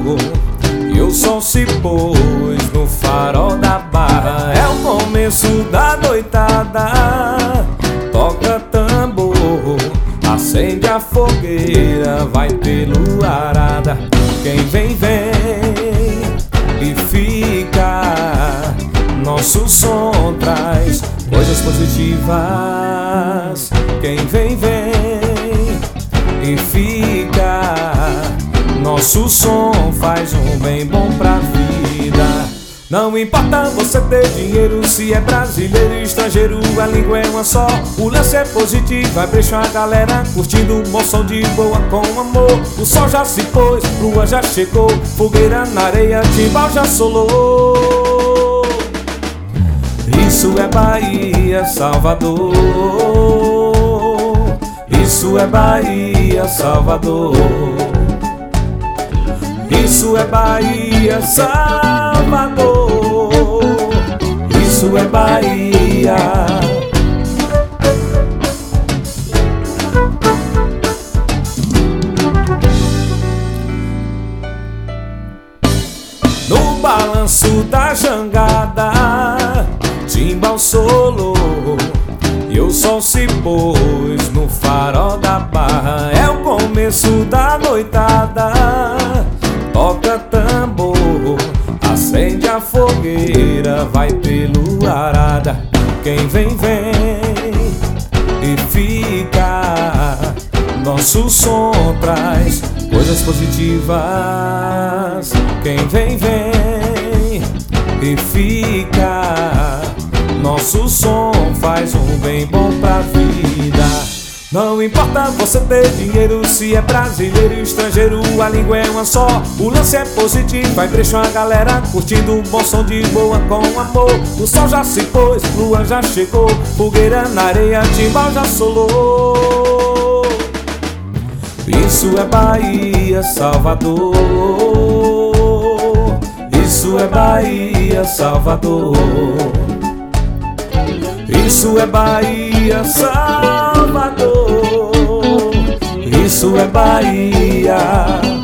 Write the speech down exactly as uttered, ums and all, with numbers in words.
e o sol se pôs no farol da barra. É o começo da noitada, toca tambor, acende a fogueira, vai ter luarada. Quem vem, vem e fica, nosso som traz coisas positivas. Quem vem, vem e fica, nosso som faz um bem bom pra vida. Não importa você ter dinheiro, se é brasileiro, estrangeiro, a língua é uma só. O lance é positivo, vai deixar a galera curtindo um bom som de boa com amor. O sol já se pôs, lua já chegou, fogueira na areia, timbal já solou. Isso é Bahia, Salvador. Isso é Bahia, Salvador. Isso é Bahia, Salvador. Isso é Bahia. No balanço da jangada, timbal solou e o sol se pôs no farol da barra. É o começo da noitada, toca tambor, acende a fogueira, vai ter luarada. Quem vem, vem e fica, nosso som traz coisas positivas. Quem vem, vem e fica, nosso som faz um bem bom pra vida. Não importa você ter dinheiro, se é brasileiro, estrangeiro, a língua é uma só. O lance é positivo, vai deixar a galera curtindo um bom som de boa com amor. O sol já se pôs, lua já chegou, fogueira na areia, timbal já solou. Isso é Bahia, Salvador. Isso é Bahia, Salvador. Isso é Bahia, Salvador. Isso é Bahia.